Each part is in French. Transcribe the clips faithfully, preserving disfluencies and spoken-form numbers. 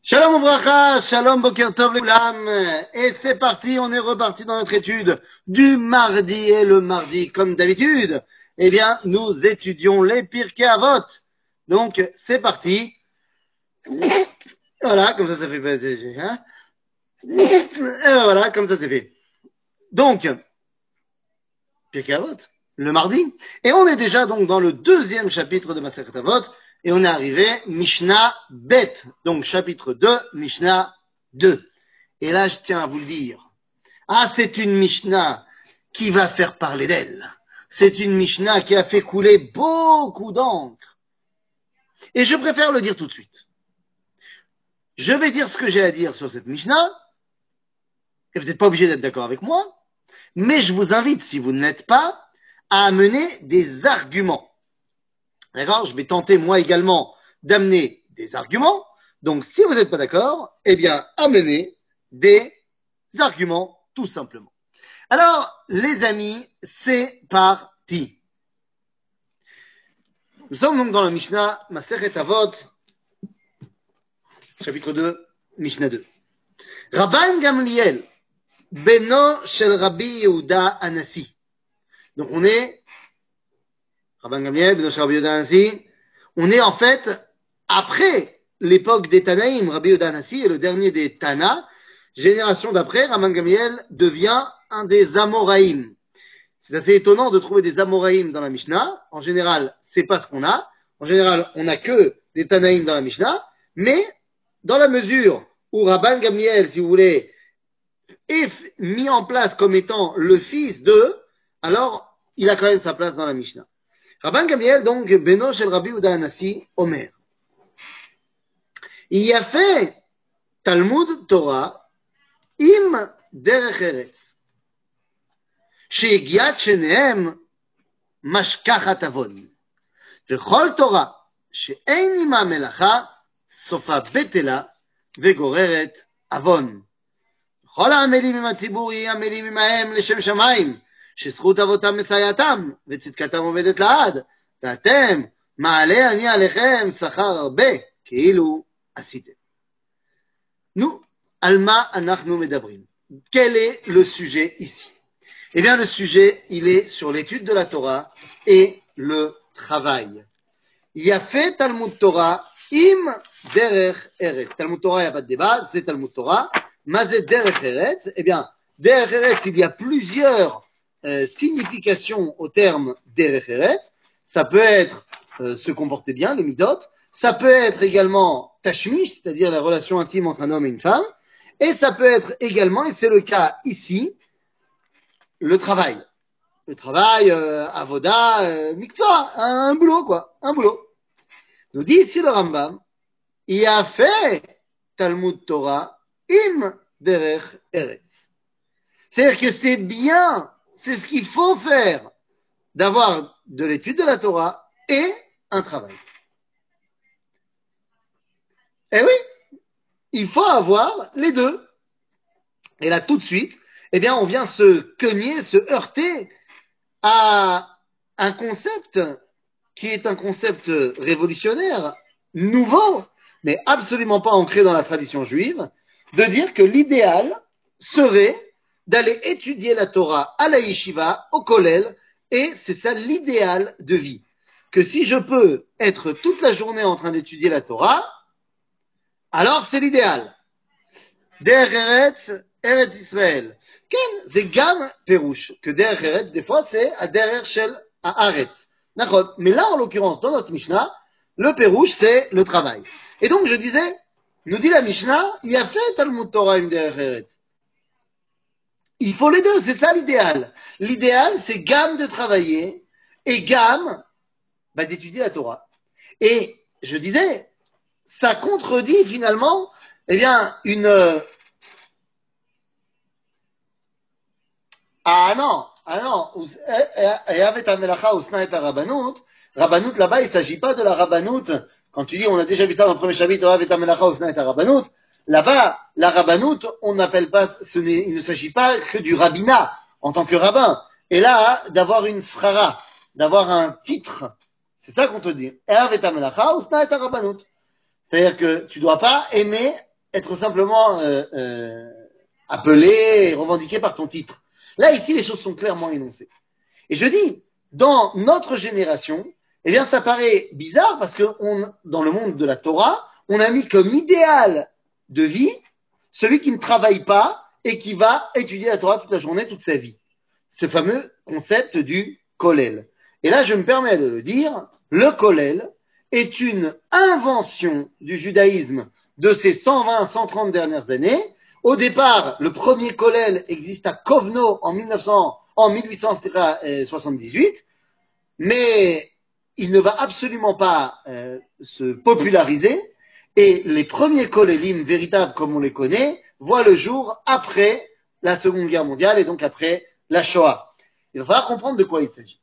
Shalom Ouvracha, Shalom Boker Tov Leoulam. Et c'est parti, on est reparti dans notre étude du mardi. Et le mardi, comme d'habitude, eh bien, nous étudions les Pirkei Avot. Donc, c'est parti. Voilà, comme ça, ça fait passer. Hein, et voilà, comme ça, c'est fait. Donc, Pirkei Avot, le mardi. Et on est déjà donc dans le deuxième chapitre de Masechet Avot. Et on est arrivé Mishnah Bet. Donc, chapitre deux, Mishnah deux. Et là, je tiens à vous le dire. Ah, c'est une Mishnah qui va faire parler d'elle. C'est une Mishnah qui a fait couler beaucoup d'encre. Et je préfère le dire tout de suite. Je vais dire ce que j'ai à dire sur cette Mishnah. Et vous n'êtes pas obligé d'être d'accord avec moi. Mais je vous invite, si vous ne l'êtes pas, à amener des arguments. D'accord? Je vais tenter, moi également, d'amener des arguments. Donc, si vous n'êtes pas d'accord, eh bien, amenez des arguments, tout simplement. Alors, les amis, c'est parti. Nous sommes donc dans la Mishnah, Masechet Avot, chapitre deux, Mishnah deux. Rabban Gamliel, Beno shel Rabbi Yehuda Anassi. Donc on est, Rabban Gamliel, Beno shel Rabbi Yehuda Anassi, on est en fait après l'époque des Tanaïm. Rabbi Yehuda Anassi est le dernier des Tana. Génération d'après, Rabban Gamliel devient un des Amoraïm. C'est assez étonnant de trouver des Amoraïm dans la Mishnah. En général, c'est pas ce qu'on a. En général, on n'a que des Tanaïm dans la Mishnah. Mais, dans la mesure où Rabban Gamliel, si vous voulez, est mis en place comme étant le fils de, alors, il a quand même sa place dans la Mishnah. Rabban Gamliel, donc, Beno shel Rabbi Yehuda Anassi, Omer. Il y a fait Talmud Torah, im derech eretz. שהגיעת שניהם משכחת עוון. וכל תורה שאין עמה מלאכה, סופה בטלה וגוררת עוון. וכל העמלים עם הציבור יהיו עמלים עמהם לשם שמיים, שזכות אבותם מסייעתם, וצדקתם עומדת לעד. ואתם, מעלה אני עליכם שכר הרבה, כאילו עשיתם. נו, על מה אנחנו מדברים? Quel est le sujet ici? Eh bien, le sujet, il est sur l'étude de la Torah et le travail. Il y a fait Talmud Torah im derech eretz. Talmud Torah, il n'y a pas de débat, c'est Talmud Torah. Mazet derech eretz. Eh bien, derech eretz, il y a plusieurs euh, significations au terme derech eretz. Ça peut être euh, se comporter bien, les midot. Ça peut être également tashmish, c'est-à-dire la relation intime entre un homme et une femme. Et ça peut être également, et c'est le cas ici, le travail. Le travail, euh, avoda, euh, miksoa, un, un boulot, quoi. Un boulot. Nous dit ici le Rambam, il a fait Talmud Torah im derech eretz. C'est-à-dire que c'est bien, c'est ce qu'il faut faire, d'avoir de l'étude de la Torah et un travail. Eh oui, il faut avoir les deux. Et là, tout de suite, eh bien, on vient se cogner, se heurter à un concept qui est un concept révolutionnaire, nouveau, mais absolument pas ancré dans la tradition juive, de dire que l'idéal serait d'aller étudier la Torah à la yeshiva, au kollel, et c'est ça l'idéal de vie. Que si je peux être toute la journée en train d'étudier la Torah, alors c'est l'idéal. Derech Eretz, Eretz Israël. כן, זה גם פירוש, כדרך ארץ, des fois c'est הדרך של הארץ. נכון, mais là en l'occurrence, dans notre Mishnah, le פירוש c'est le travail. Et donc je disais, nous dit la Mishnah, il y a fait Talmud Torah עם דרך ארץ. Il faut les deux, c'est ça l'idéal. L'idéal c'est gam de travailler et gam bah, d'étudier la Torah. Et je disais, ça contredit finalement, eh bien, une... Ah non, ah non, Rabbanout là-bas, il ne s'agit pas de la Rabbanout. Quand tu dis, on a déjà vu ça dans le premier chapitre, là-bas, la Rabbanout, on n'appelle pas, ce n'est, il ne s'agit pas que du rabbinat en tant que rabbin. Et là, d'avoir une srara, d'avoir un titre, c'est ça qu'on te dit. C'est-à-dire que tu ne dois pas aimer être simplement euh, euh, appelé, revendiqué par ton titre. Là, ici, les choses sont clairement énoncées. Et je dis, dans notre génération, eh bien, ça paraît bizarre parce que on, dans le monde de la Torah, on a mis comme idéal de vie celui qui ne travaille pas et qui va étudier la Torah toute la journée, toute sa vie. Ce fameux concept du kollel. Et là, je me permets de le dire, le kollel est une invention du judaïsme de ces cent vingt, cent trente dernières années. Au départ, le premier kollel existe à Kovno en mille neuf cents, en mille huit cent soixante-dix-huit, mais il ne va absolument pas euh, se populariser et les premiers kollelim véritables comme on les connaît voient le jour après la Seconde Guerre mondiale et donc après la Shoah. Il va falloir comprendre de quoi il s'agit.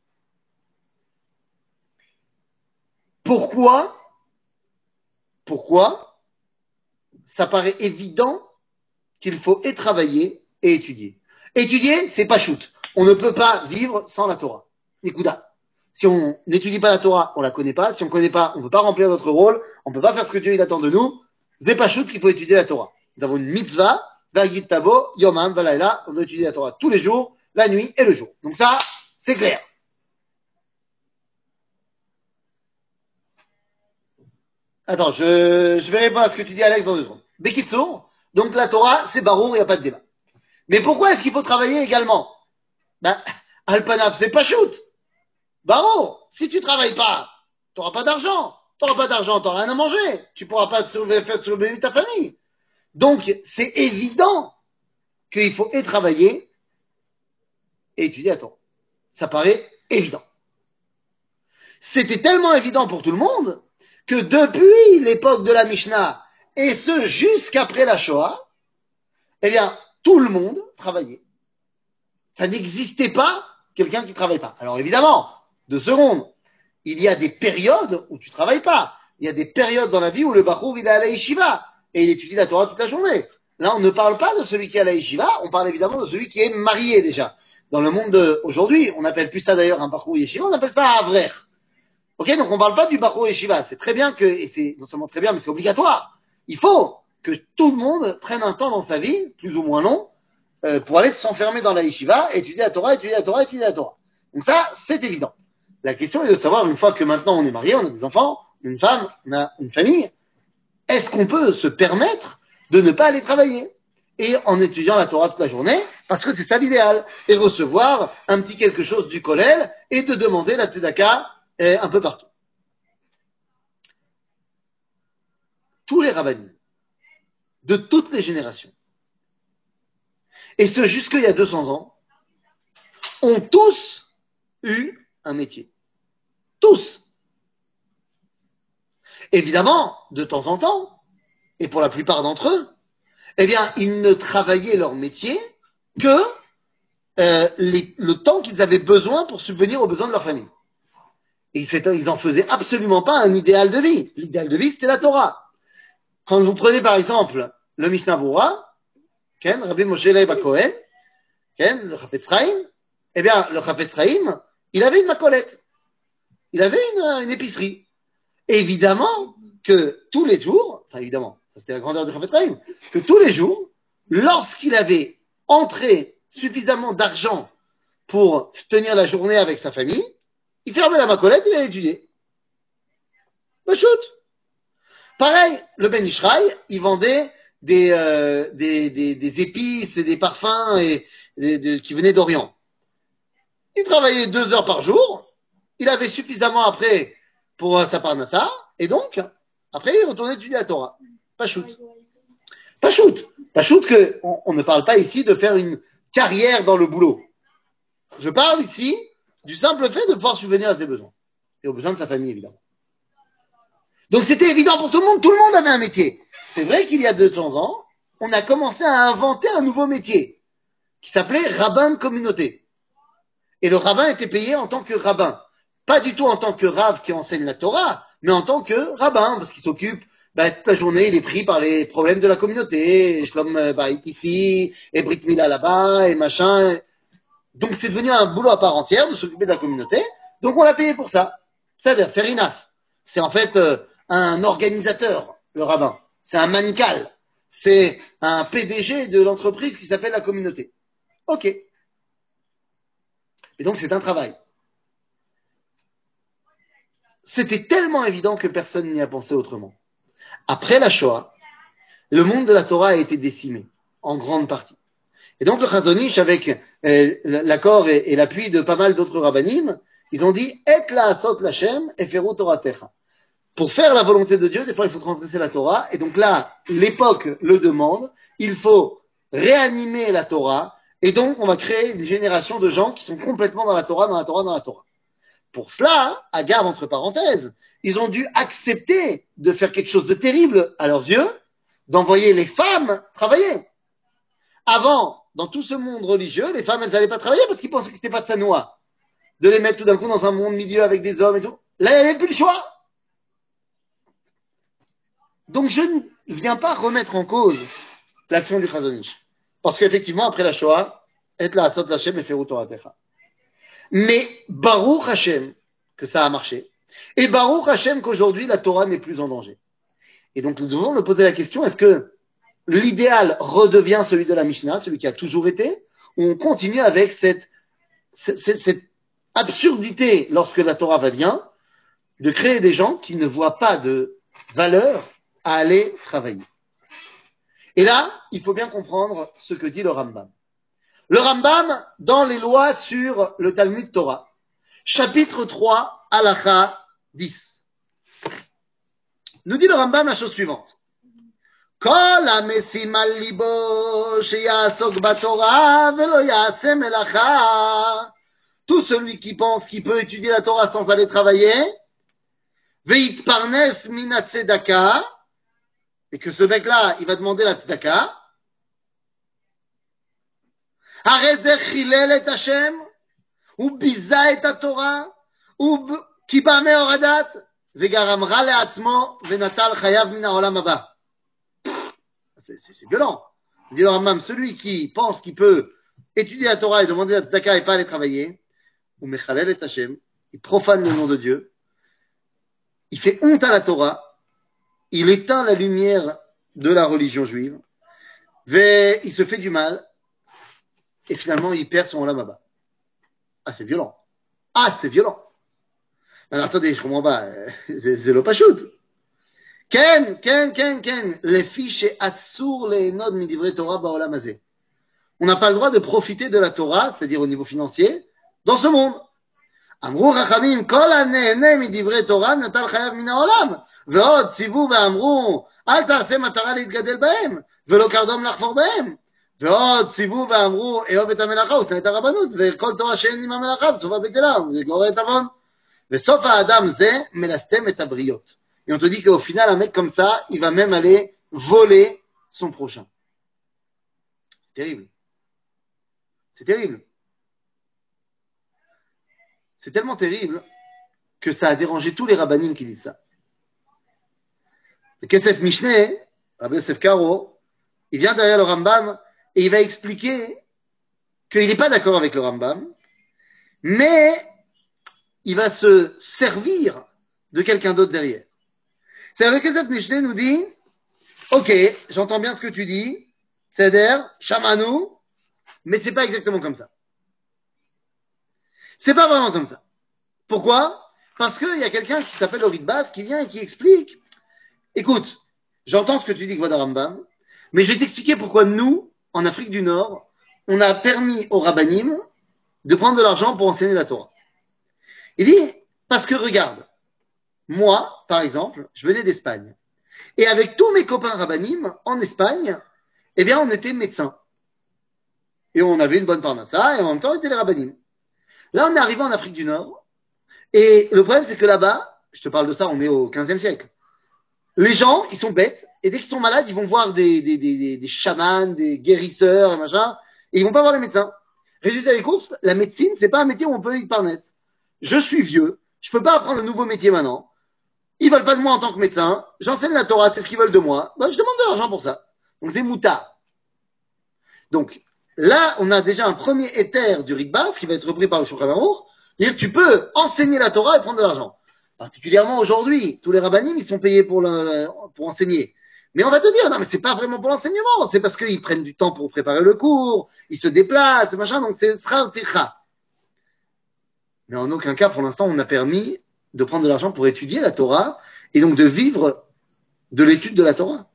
Pourquoi Pourquoi ça paraît évident qu'il faut et travailler et étudier. Étudier, c'est pas shoot. On ne peut pas vivre sans la Torah. Nikuda. Si on n'étudie pas la Torah, on la connaît pas. Si on connaît pas, on ne peut pas remplir notre rôle. On ne peut pas faire ce que Dieu il attend de nous. C'est pas shoot qu'il faut étudier la Torah. Nous avons une mitzvah, vagit tabo, yomam, valaila. On doit étudier la Torah tous les jours, la nuit et le jour. Donc ça, c'est clair. Attends, je, je vais répondre à ce que tu dis, Alex, dans deux secondes. Bekitsour, donc la Torah, c'est barour, il n'y a pas de débat. Mais pourquoi est-ce qu'il faut travailler également? Ben, Alpanav, c'est pas shoot. Barour, si tu travailles pas, tu n'auras pas d'argent. Tu n'auras pas d'argent, tu n'auras rien à manger. Tu ne pourras pas surveiller, faire surveiller ta famille. Donc, c'est évident qu'il faut et travailler et étudier à temps. Ça paraît évident. C'était tellement évident pour tout le monde que depuis l'époque de la Mishnah, et ce jusqu'après la Shoah, eh bien, tout le monde travaillait. Ça n'existait pas quelqu'un qui ne travaille pas. Alors évidemment, deux secondes, il y a des périodes où tu ne travailles pas. Il y a des périodes dans la vie où le Bachour, il est à la yeshiva et il étudie la Torah toute la journée. Là, on ne parle pas de celui qui est à la yeshiva, on parle évidemment de celui qui est marié déjà. Dans le monde d'aujourd'hui, on n'appelle plus ça d'ailleurs un Bachour yeshiva, on appelle ça un avrer. Ok, donc on ne parle pas du Bachour yeshiva. C'est très bien que, et c'est non seulement très bien, mais c'est obligatoire. Il faut que tout le monde prenne un temps dans sa vie, plus ou moins long, euh, pour aller s'enfermer dans la yeshiva, étudier la Torah, étudier la Torah, étudier la Torah. Donc ça, c'est évident. La question est de savoir, une fois que maintenant on est marié, on a des enfants, une femme, on a une famille, est-ce qu'on peut se permettre de ne pas aller travailler et en étudiant la Torah toute la journée, parce que c'est ça l'idéal, et recevoir un petit quelque chose du kollel et de demander la tzedaka euh, un peu partout. Tous les rabbinim, de toutes les générations, et ce jusqu'il y a deux cents ans, ont tous eu un métier. Tous. Évidemment, de temps en temps, et pour la plupart d'entre eux, eh bien, ils ne travaillaient leur métier que euh, les, le temps qu'ils avaient besoin pour subvenir aux besoins de leur famille. Et ils n'en faisaient absolument pas un idéal de vie. L'idéal de vie, c'était la Torah. Quand vous prenez par exemple le Mishnah Berurah, Ken, Rabbi Moshe Leib HaKohen, Ken, le Chafetz Chaim, eh bien, le Chafetz Chaim, il avait une macolette. Il avait une, une épicerie. Évidemment que tous les jours, enfin évidemment, ça c'était la grandeur du Chafetz Chaim, que tous les jours, lorsqu'il avait entré suffisamment d'argent pour tenir la journée avec sa famille, il fermait la macolette, il allait étudier. Le shoot. Pareil, le Ben Ishraï, il vendait des, euh, des, des, des épices et des parfums et, et, de, qui venaient d'Orient. Il travaillait deux heures par jour, il avait suffisamment après pour sa parnassa, et donc, après, il retournait étudier la Torah. Pas shoot. Pas shoot. Pas shoot que on, on ne parle pas ici de faire une carrière dans le boulot. Je parle ici du simple fait de pouvoir subvenir à ses besoins. Et aux besoins de sa famille, évidemment. Donc c'était évident pour tout le monde, tout le monde avait un métier. C'est vrai qu'il y a deux cents ans, on a commencé à inventer un nouveau métier qui s'appelait rabbin de communauté. Et le rabbin était payé en tant que rabbin. Pas du tout en tant que rave qui enseigne la Torah, mais en tant que rabbin, parce qu'il s'occupe, bah, toute la journée, il est pris par les problèmes de la communauté, et Shlom Bayit ici, et Brit Mila là-bas, et machin. Donc c'est devenu un boulot à part entière de s'occuper de la communauté, donc on l'a payé pour ça. C'est-à-dire, fair enough. C'est en fait euh, un organisateur, le rabbin. C'est un manical. c'est un P D G de l'entreprise qui s'appelle la communauté. Ok. Et donc c'est un travail. C'était tellement évident que personne n'y a pensé autrement. Après la Shoah, le monde de la Torah a été décimé, en grande partie. Et donc le Chazon Ish, avec euh, l'accord et, et l'appui de pas mal d'autres rabbinim, ils ont dit « Et la asot l'Hashem, eferu Toratecha ». Pour faire la volonté de Dieu, des fois il faut transgresser la Torah, et donc là, l'époque le demande, il faut réanimer la Torah, et donc on va créer une génération de gens qui sont complètement dans la Torah, dans la Torah, dans la Torah. Pour cela, à garde entre parenthèses, ils ont dû accepter de faire quelque chose de terrible à leurs yeux, d'envoyer les femmes travailler. Avant, dans tout ce monde religieux, les femmes, elles n'allaient pas travailler parce qu'ils pensaient que c'était pas de sa noix. De les mettre tout d'un coup dans un monde milieu avec des hommes et tout. Là, il n'y avait plus le choix. Donc, je ne viens pas remettre en cause l'action du Chazon Ish. Parce qu'effectivement, après la Shoah, et la asot l'Hashem et feru Toratecha. Mais Baruch Hashem, que ça a marché. Et Baruch Hashem qu'aujourd'hui, la Torah n'est plus en danger. Et donc, nous devons nous poser la question, est-ce que l'idéal redevient celui de la Mishnah, celui qui a toujours été, ou on continue avec cette, cette, cette absurdité, lorsque la Torah va bien, de créer des gens qui ne voient pas de valeur à aller travailler. Et là, il faut bien comprendre ce que dit le Rambam. Le Rambam, dans les lois sur le Talmud Torah, chapitre trois, halakha dix, nous dit le Rambam la chose suivante. כל המשים על ליבו שיעסוק בתורה ולא יעשה מלאכה. Tout celui qui pense qu'il peut étudier la Torah sans aller travailler, ויתפרנס מן הצדקה, et que ce mec-là, il va demander la tzedaka, הרי זה חילל את השם, הוא ביזה את התורה, הוא קיבע מאור הדת, וגרם רע לעצמו ונטל חייו מן העולם הבא. C'est, c'est, c'est violent. Il dit le Rambam, celui qui pense qu'il peut étudier la Torah et demander la tzedaka et pas aller travailler, ou mechalel et Hashem, il profane le nom de Dieu, il fait honte à la Torah, il éteint la lumière de la religion juive, il se fait du mal, et finalement il perd son olam haba. Ah, c'est violent. Ah, c'est violent. Alors attendez, je comprends pas, c'est, c'est le pachout. כן, כן, כן, כן, לפי שאסור ליהנות מדברי תורה בעולם הזה. On n'a pas le droit de profiter de la Torah, c'est-à-dire au niveau financier, dans ce monde. אמרו חכמים, כל הנהנה מדברי תורה נטל חייו מן העולם. ועוד ציוו ואמרו, אל תעשה מטרה להתגדל בהם, ולא קרדום לחפור בהם. ועוד ציוו ואמרו, אהוב את המלאכה ושנא את הרבנות, וכל תורה שאין עם המלאכה וסופה בטלה, וזה גורר את עוון. וסוף האדם זה מלסתם את הבריות. Et on te dit qu'au final, un mec comme ça, il va même aller voler son prochain. C'est terrible. C'est terrible. C'est tellement terrible que ça a dérangé tous les rabbinim qui disent ça. Le Kesef Mishneh, Rabbi Yosef Karo, il vient derrière le Rambam et il va expliquer qu'il n'est pas d'accord avec le Rambam, mais il va se servir de quelqu'un d'autre derrière. C'est-à-dire, le Kesef Mishneh nous dit, ok, j'entends bien ce que tu dis, c'est-à-dire, Shamanou, mais c'est pas exactement comme ça. C'est pas vraiment comme ça. Pourquoi? Parce qu'il y a quelqu'un qui s'appelle le Ritbas qui vient et qui explique, écoute, j'entends ce que tu dis, Kvod Rambam, mais je vais t'expliquer pourquoi nous, en Afrique du Nord, on a permis aux rabbanim de prendre de l'argent pour enseigner la Torah. Il dit, parce que regarde, moi, par exemple, je venais d'Espagne. Et avec tous mes copains rabbanim, en Espagne, eh bien, on était médecins. Et on avait une bonne parnassa, et en même temps, on était les rabbanim. Là, on est arrivé en Afrique du Nord, et le problème, c'est que là-bas, je te parle de ça, on est au quinzième siècle. Les gens, ils sont bêtes, et dès qu'ils sont malades, ils vont voir des, des, des, des, des chamans, des guérisseurs, et machin, et ils vont pas voir les médecins. Résultat des courses, la médecine, c'est pas un métier où on peut y parnesse. Je suis vieux, je peux pas apprendre un nouveau métier maintenant. Ils veulent pas de moi en tant que médecin. J'enseigne la Torah, c'est ce qu'ils veulent de moi. Ben, je demande de l'argent pour ça. Donc c'est moutard. Donc là, on a déjà un premier éther du Rikbas qui va être repris par le Shulchan Aruch. C'est-à-dire tu peux enseigner la Torah et prendre de l'argent. Particulièrement aujourd'hui, tous les rabbanim, ils sont payés pour, le, pour enseigner. Mais on va te dire, non, mais c'est pas vraiment pour l'enseignement, c'est parce qu'ils prennent du temps pour préparer le cours, ils se déplacent, machin, donc c'est sera ticha. Mais en aucun cas, pour l'instant, on a permis de prendre de l'argent pour étudier la Torah et donc de vivre de l'étude de la Torah.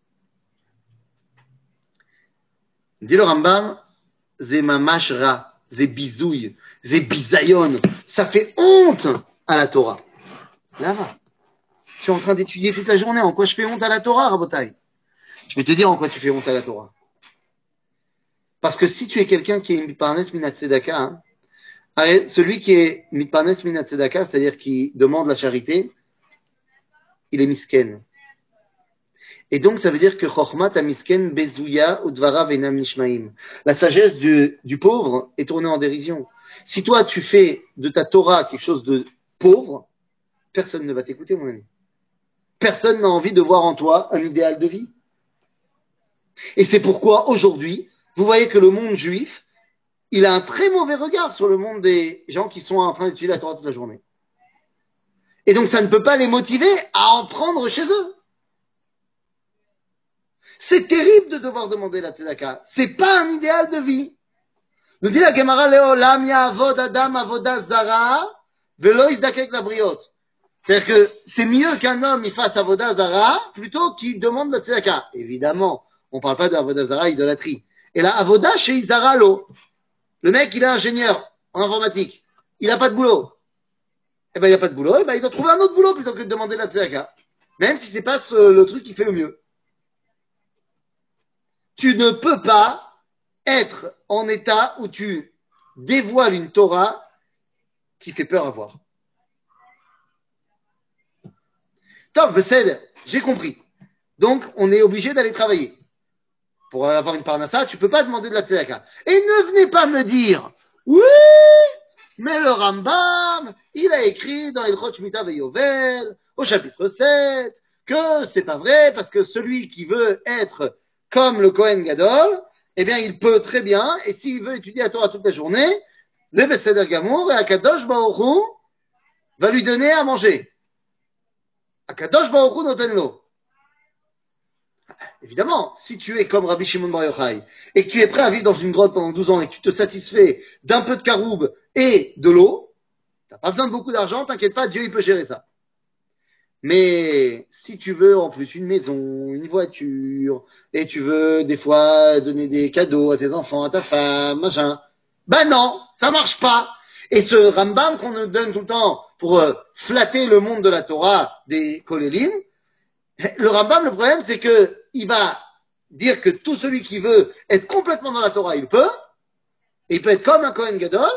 Dit le Rambam, c'est mamash ra, c'est bizouille, c'est bisayon, ça fait honte à la Torah. Là-bas. Je suis en train d'étudier toute la journée. En quoi je fais honte à la Torah, Rabotai? Je vais te dire en quoi tu fais honte à la Torah. Parce que si tu es quelqu'un qui est mitparnes minat tzedaka, hein, celui qui est mitparnes minat tzedaka, c'est-à-dire qui demande la charité, il est misken. Et donc, ça veut dire que chokhmat a misken bezouya udvara venam nishmaim. La sagesse du, du pauvre est tournée en dérision. Si toi, tu fais de ta Torah quelque chose de pauvre, personne ne va t'écouter, mon ami. Personne n'a envie de voir en toi un idéal de vie. Et c'est pourquoi aujourd'hui, vous voyez que le monde juif, il a un très mauvais regard sur le monde des gens qui sont en train d'étudier la Torah toute la journée. Et donc ça ne peut pas les motiver à en prendre chez eux. C'est terrible de devoir demander la tzedaka. C'est pas un idéal de vie. Nous dit la Gemara Leolam ya'avod adam avoda zara velo yizdakek labriot. C'est-à-dire que c'est mieux qu'un homme il fasse avoda zara plutôt qu'il demande la tzedaka. Évidemment, on ne parle pas d'avoda zara idolâtrie. Et là, avoda chez Izara lo. Le mec, il est ingénieur en informatique. Il n'a pas de boulot. Eh ben, il n'a pas de boulot. Eh ben, il doit trouver un autre boulot plutôt que de demander la tzedaka. Même si c'est pas ce, le truc qui fait le mieux. Tu ne peux pas être en état où tu dévoiles une Torah qui fait peur à voir. Top, Bessel, j'ai compris. Donc, on est obligé d'aller travailler. Pour avoir une parnassa, tu ne peux pas demander de la tzedaka. Et ne venez pas me dire, oui, mais le Rambam, il a écrit dans Ilchot Shmita Veyovel, au chapitre sept, que c'est pas vrai, parce que celui qui veut être comme le Kohen Gadol, eh bien, il peut très bien, et s'il veut étudier la Torah toute la journée, le Beseder Gamour et Akadosh Baruch Hu va lui donner à manger. Akadosh Baruch Hu notenlo. Évidemment, si tu es comme Rabbi Shimon Bar Yochai et que tu es prêt à vivre dans une grotte pendant douze ans et que tu te satisfais d'un peu de caroube et de l'eau, tu n'as pas besoin de beaucoup d'argent, t'inquiète pas, Dieu il peut gérer ça. Mais si tu veux en plus une maison, une voiture, et tu veux des fois donner des cadeaux à tes enfants, à ta femme, machin, ben non, ça marche pas. Et ce Rambam qu'on nous donne tout le temps pour euh, flatter le monde de la Torah des Kolélim, le Rambam, le problème, c'est que il va dire que tout celui qui veut être complètement dans la Torah, il peut. Et il peut être comme un Kohen Gadol,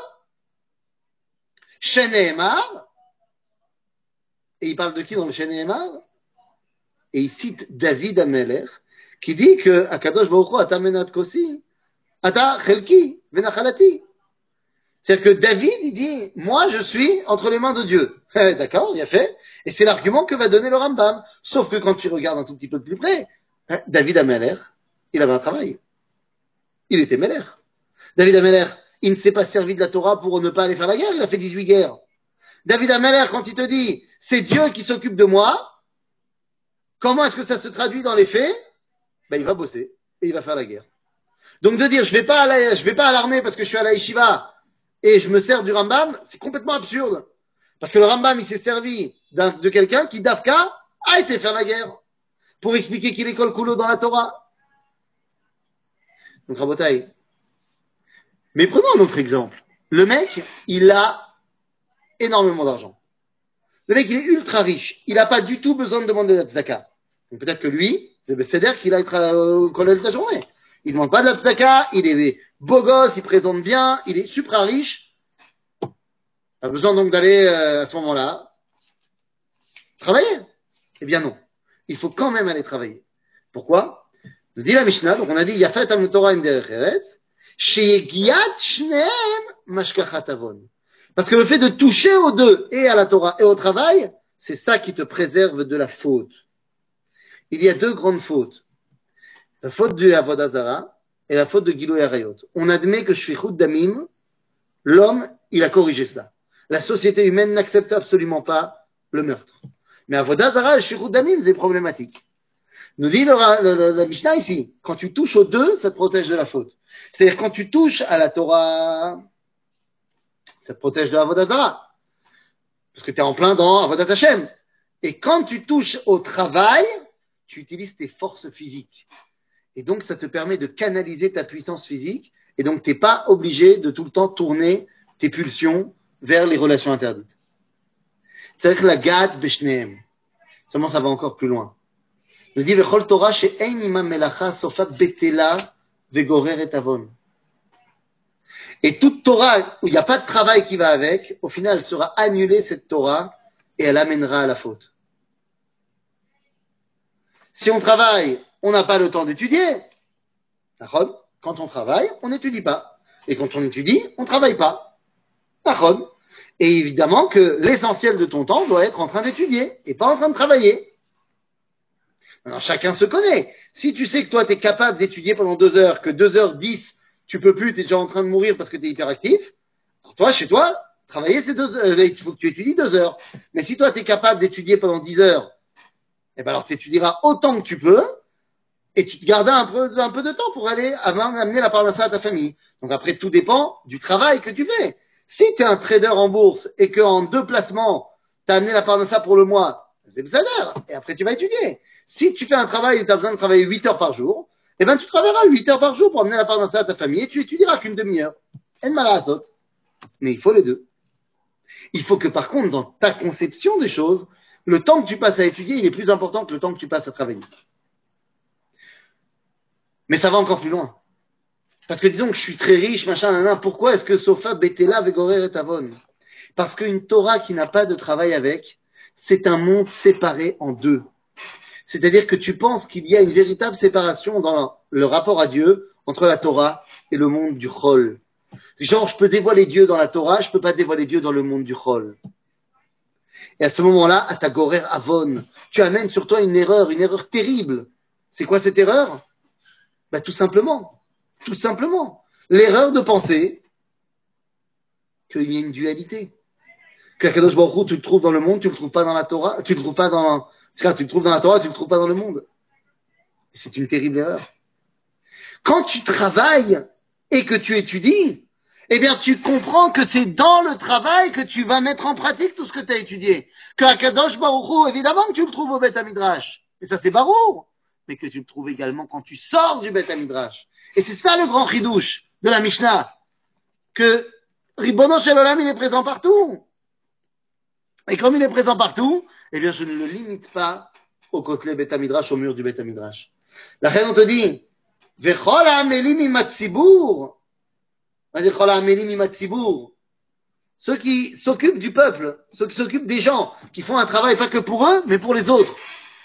Sheneemar. Et il parle de qui dans le Sheneemar? Et il cite David Amelech, qui dit que Akadosh Baruch Hu ata menat kosi, ata chelki venachalati. C'est-à-dire que David, il dit, moi, je suis entre les mains de Dieu. D'accord, il a fait. Et c'est l'argument que va donner le Rambam. Sauf que quand tu regardes un tout petit peu de plus près, David Amelech, il avait un travail. Il était Melech. David Amelech, il ne s'est pas servi de la Torah pour ne pas aller faire la guerre. Il a fait dix-huit guerres. David Amelech, quand il te dit, c'est Dieu qui s'occupe de moi, comment est-ce que ça se traduit dans les faits? Ben, il va bosser et il va faire la guerre. Donc de dire, je vais pas à la, je vais pas à l'armée parce que je suis à la yeshiva et je me sers du Rambam, c'est complètement absurde. Parce que le Rambam, il s'est servi de quelqu'un qui, d'Afka, a été faire la guerre pour expliquer qu'il est kol kulo dans la Torah. Donc, Rabotai. Mais prenons un autre exemple. Le mec, il a énormément d'argent. Le mec, il est ultra riche. Il n'a pas du tout besoin de demander la tzedaka. Donc peut-être que lui, c'est Besséder qu'il a été au collège de la journée. Il ne demande pas de la tzedaka, il est beau gosse, il présente bien, il est super riche. Il a besoin donc d'aller euh, à ce moment-là travailler. Eh bien non. Il faut quand même aller travailler. Pourquoi? Nous dit la Mishnah, donc on a dit Yafet al Torah im derech eretz, sheyegiat shneem mashkachat avon. Parce que le fait de toucher aux deux, et à la Torah et au travail, c'est ça qui te préserve de la faute. Il y a deux grandes fautes. La faute du Avodah Zara et la faute de Giloui Arayot. On admet que Shfichut Damim, l'homme, il a corrigé ça. La société humaine n'accepte absolument pas le meurtre. Mais Avodah Zara et Shfichut Damim, c'est problématique. Nous dit le, le, le, la Mishnah ici, quand tu touches aux deux, ça te protège de la faute. C'est-à-dire quand tu touches à la Torah, ça te protège de Avodat Zarah. Parce que tu es en plein dans Avodat Hashem. Et quand tu touches au travail, tu utilises tes forces physiques. Et donc, ça te permet de canaliser ta puissance physique. Et donc, tu n'es pas obligé de tout le temps tourner tes pulsions vers les relations interdites. C'est-à-dire que la gad beshneem. Seulement, ça va encore plus loin. Il dit, Vechol Torah she'ein imam melacha sofa betela vegoreret avon. Et toute Torah où il n'y a pas de travail qui va avec, au final, elle sera annulée, cette Torah, et elle amènera à la faute. Si on travaille, on n'a pas le temps d'étudier. Quand on travaille, on n'étudie pas. Et quand on étudie, on ne travaille pas. Et évidemment que l'essentiel de ton temps doit être en train d'étudier et pas en train de travailler. Alors, chacun se connaît. Si tu sais que toi, tu es capable d'étudier pendant deux heures, que deux heures dix, tu peux plus, tu es déjà en train de mourir parce que tu es hyperactif, alors toi, chez toi, travailler, c'est deux heures. Il faut que tu étudies deux heures. Mais si toi, tu es capable d'étudier pendant dix heures, eh ben alors tu étudieras autant que tu peux et tu te garderas un peu, un peu de temps pour aller amener la parnassa à ta famille. Donc après, tout dépend du travail que tu fais. Si tu es un trader en bourse et qu'en deux placements, tu as amené la parnassa pour le mois, c'est le salaire. Et après, tu vas étudier. Si tu fais un travail où tu as besoin de travailler huit heures par jour, eh ben, tu travailleras huit heures par jour pour amener la parnassa à ta famille et tu étudieras qu'une demi-heure. En malazot. Mais il faut les deux. Il faut que par contre, dans ta conception des choses, le temps que tu passes à étudier, il est plus important que le temps que tu passes à travailler. Mais ça va encore plus loin. Parce que disons que je suis très riche, machin, nan, nan, pourquoi est-ce que Sofa Betela Vegorer et Avon? Parce qu'une Torah qui n'a pas de travail avec, c'est un monde séparé en deux. C'est-à-dire que tu penses qu'il y a une véritable séparation dans le rapport à Dieu entre la Torah et le monde du Chol. Genre, je peux dévoiler Dieu dans la Torah, je peux pas dévoiler Dieu dans le monde du Chol. Et à ce moment-là, à ta Gorer Avon, tu amènes sur toi une erreur, une erreur terrible. C'est quoi cette erreur? Bah, tout simplement, tout simplement, l'erreur de penser qu'il y a une dualité. Qu'Akadosh Baruch Hu, tu le trouves dans le monde, tu le trouves pas dans la Torah, tu le trouves pas dans, c'est quand tu le trouves dans la Torah, tu le trouves pas dans le monde. Et c'est une terrible erreur. Quand tu travailles et que tu étudies, eh bien, tu comprends que c'est dans le travail que tu vas mettre en pratique tout ce que tu as étudié. Que Akadosh Baruch Hu, évidemment que tu le trouves au Beth Midrash. Et ça, c'est barour. Mais que tu le trouves également quand tu sors du Beth Midrash. Et c'est ça le grand chidouche de la Mishnah. Que Ribono Shel Olam, il est présent partout. Et comme il est présent partout, eh bien, je ne le limite pas au côté Beth Midrash, au mur du Beth Midrash. La reine, on te dit, Vechol ha'amelim imatzibur. Ceux qui s'occupent du peuple, ceux qui s'occupent des gens, qui font un travail pas que pour eux, mais pour les autres.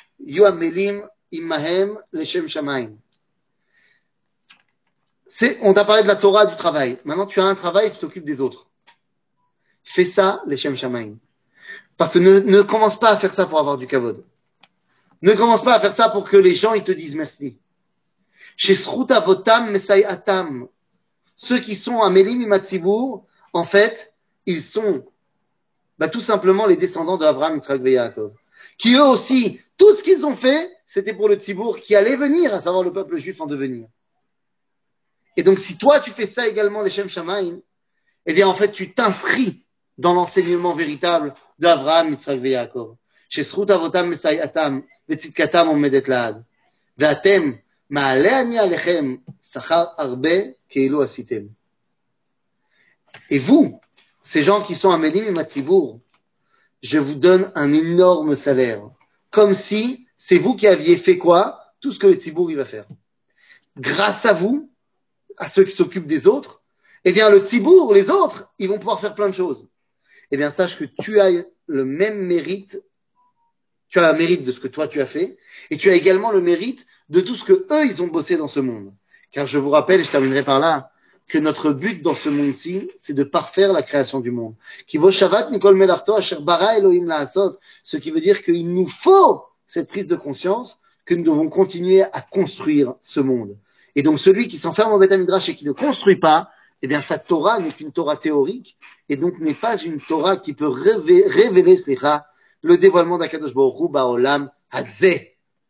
C'est, on t'a parlé de la Torah, du travail. Maintenant, tu as un travail et tu t'occupes des autres. Fais ça, les Shem Shamaim. Parce que ne, ne commence pas à faire ça pour avoir du kavod. Ne commence pas à faire ça pour que les gens ils te disent merci. Chez Srut Avotam Mesai Atam. Ceux qui sont à Mélim Imatzibur, en fait, ils sont bah, tout simplement les descendants d'Abraham, Yitzhak et Yaakov. Qui eux aussi, tout ce qu'ils ont fait, c'était pour le Tzibour qui allait venir, à savoir le peuple juif en devenir. Et donc, si toi, tu fais ça également, les Shem Shamaim, eh bien, en fait, tu t'inscris dans l'enseignement véritable d'Abraham, Yitzhak et Yaakov. Chez Srut Avotam Mesai Atam, Vetzitkatam Omedet Lahad. Ve'atem, Ma'ale ani alechem, Sachar Arbe, Keilu Asitem. Et vous, ces gens qui sont à Mélim et Matzibur, je vous donne un énorme salaire. Comme si c'est vous qui aviez fait quoi? Tout ce que le Tzibour il va faire. Grâce à vous, à ceux qui s'occupent des autres, eh bien le Tzibour, les autres, ils vont pouvoir faire plein de choses. Eh bien sache que tu as le même mérite, tu as le mérite de ce que toi tu as fait, et tu as également le mérite de tout ce que eux ils ont bossé dans ce monde. Car je vous rappelle, et je terminerai par là, que notre but dans ce monde-ci, c'est de parfaire la création du monde. Qui vaut Shabbat Mikol Melarto Asher Bara Elohim La'asot, ce qui veut dire qu'il nous faut cette prise de conscience que nous devons continuer à construire ce monde. Et donc celui qui s'enferme au Beth Midrash et qui ne construit pas, eh bien sa Torah n'est qu'une Torah théorique et donc n'est pas une Torah qui peut révéler, révéler slicha, le dévoilement d'Akadosh Baruch Hu Ba'olam Hazeh.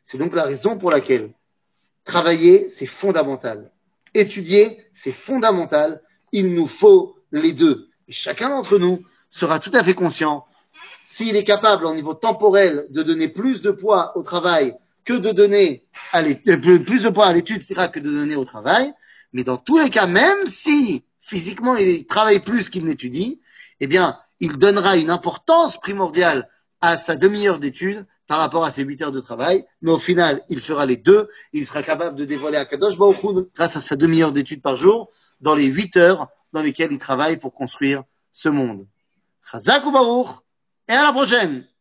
C'est donc la raison pour laquelle travailler, c'est fondamental. Étudier, c'est fondamental. Il nous faut les deux. Et chacun d'entre nous sera tout à fait conscient s'il est capable, au niveau temporel, de donner plus de poids au travail que de donner à l'étude, plus de poids à l'étude que de donner au travail. Mais dans tous les cas, même si physiquement il travaille plus qu'il n'étudie, eh bien, il donnera une importance primordiale à sa demi-heure d'étude par rapport à ses huit heures de travail. Mais au final, il fera les deux. Il sera capable de dévoiler à Kadosh Baruch Hu grâce à sa demi-heure d'étude par jour dans les huit heures dans lesquelles il travaille pour construire ce monde. Chazak ou Baruch, et à la prochaine!